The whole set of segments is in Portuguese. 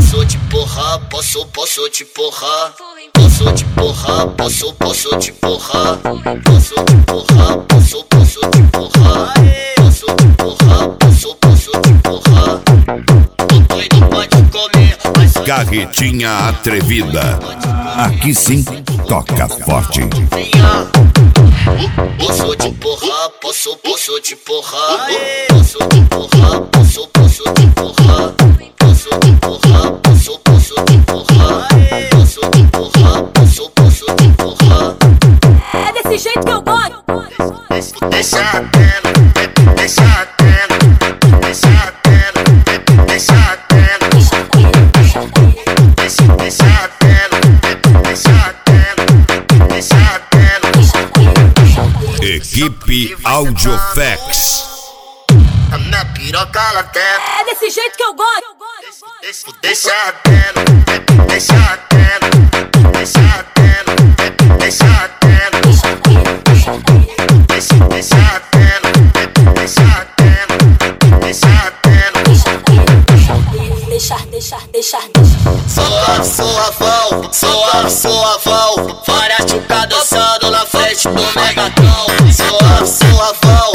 Posso te porrar, posso te porrar. Posso te porrar, posso te porrar. Posso te porrar, posso te porrar. Posso te porrar, posso te porrar. Papai não pode comer, mas Carretinha Atrevida. Aqui sim, toca forte. Posso te porrar, posso te porrar. Posso te porrar, posso te porrar. Posso te porrar, posso te porrar. Posso te porrar, posso te porrar. É desse jeito que eu gosto. Deixa atendo, deixa atendo, deixa atendo, deixa atendo, deixa atendo, deixa atendo, deixa atendo. Equipe Audioflex. A minha piroca ela tenta. É desse jeito que eu gosto. Deixa atendo, deixa atendo, deixa atendo, deixa atendo, deixa atendo, deixa atendo, deixa atendo. Deixa. Sou a Val, várias tchucas dançando na frente do Megatron. Sou a Val,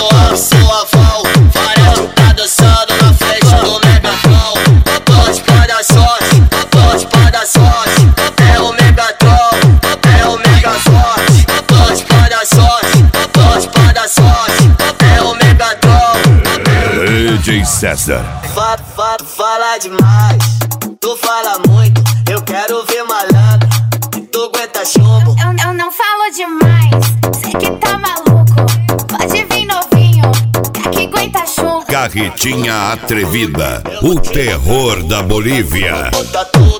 várias tchucas dançando na frente do Megatron. Pode pra dar sorte, é o Megatron, é o Megazord. Pode pra dar sorte, é o Megatron. DJ César. Fala demais, tu fala muito, eu quero ver malandro, tu aguenta chumbo. Eu não falo demais, cê que tá maluco, pode vir novinho, que aguenta chumbo. Carretinha Atrevida. O terror da Bolívia. Bota tu